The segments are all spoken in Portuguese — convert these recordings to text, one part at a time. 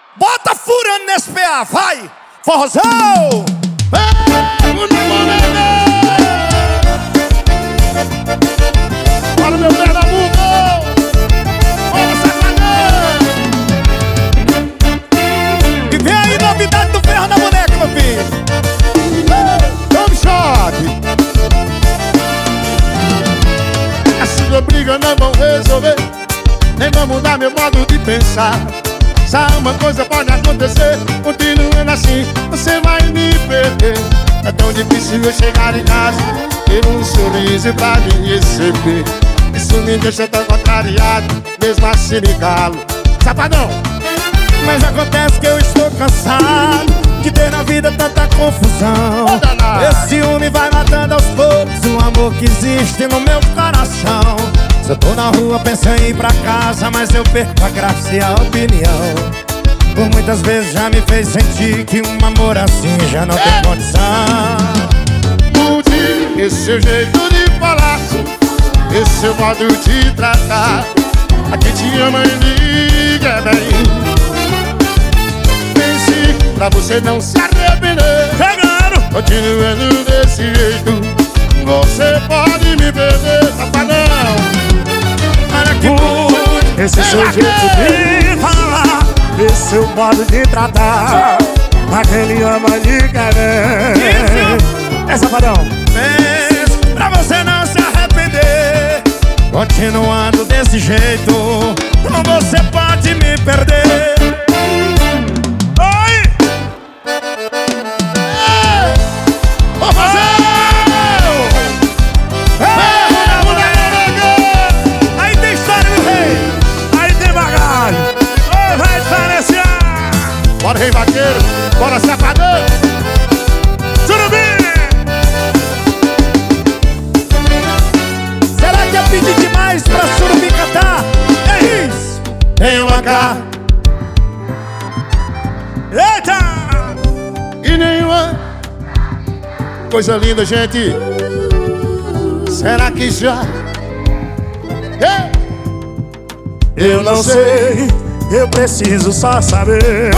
Bota furando nesse PA, vai! Forrozão! Olha meu Pernambuco! Olha sacanagem! E vem aí novidade do ferro na boneca, meu filho! Tome choque! Essa briga não vão resolver, nem vão mudar meu modo de pensar. Só uma coisa pode acontecer, continuando assim, você vai me perder. É tão difícil eu chegar em casa, ter um sorriso pra me receber. Isso me deixa tão contrariado, mesmo assim me calo. Safadão! Mas acontece que eu estou cansado de ter na vida tanta confusão. Esse ciúme vai matando aos poucos o amor que existe no meu coração. Se eu tô na rua penso em ir pra casa, mas eu perco a graça e a opinião. Por muitas vezes já me fez sentir que um amor assim já não tem condição. Mude esse seu jeito de falar, esse seu modo de tratar. A quem te ama e liga bem. Pense pra você não se arrepender. Continuando desse jeito, você pode me perder, safadão. Olha que mude esse seu jeito de falar, esse seu modo de tratar. Aquele ama de querer. É safadão. Pensa pra você não se arrepender. Continuando desse jeito, você pode me perder. Oi! Vou fazer! Aí tem história, meu rei. Aí tem bagagem. Oi, vai diferenciar. Bora, rei vaqueiro! Bora, safadão! Surubim! Será que é pedir demais pra Surubim cantar? É isso! Tem uma cá Eita! e nenhuma. Coisa linda, gente. Será que já? Eu não sei, eu preciso só saber.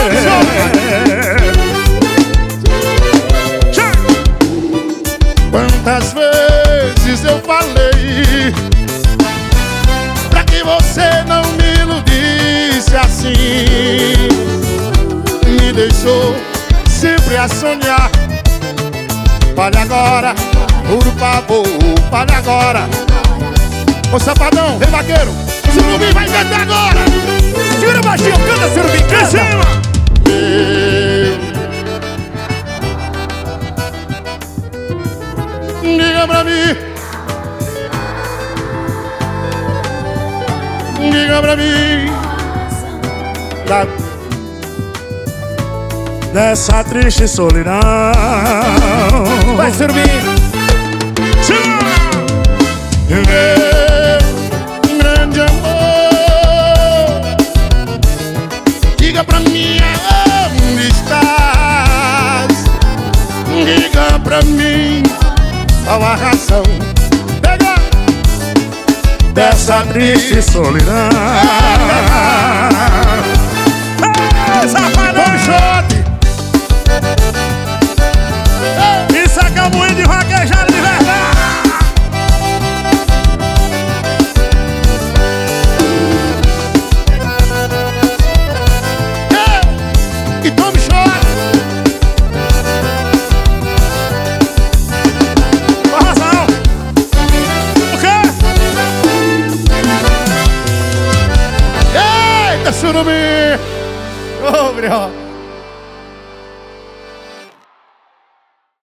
Quantas vezes eu falei pra que você não me iludisse assim. Me deixou sempre a sonhar. Fale agora, por favor, fale agora. Ô safadão, rei vaqueiro, Surubim vai cantar agora. Segura baixinho, canta Surubim, canta! Diga pra mim. Diga pra mim. Nessa triste solidão. Vai, Surubim! Meu grande amor, diga pra mim onde estás. Diga pra mim qual a razão. Pega Dessa triste solidão. safadão, shot. Isso aqui é o moinho de vaquejada de verdade. E tome shot. Com razão. O quê? Eita, Surubim. Ô, Brio!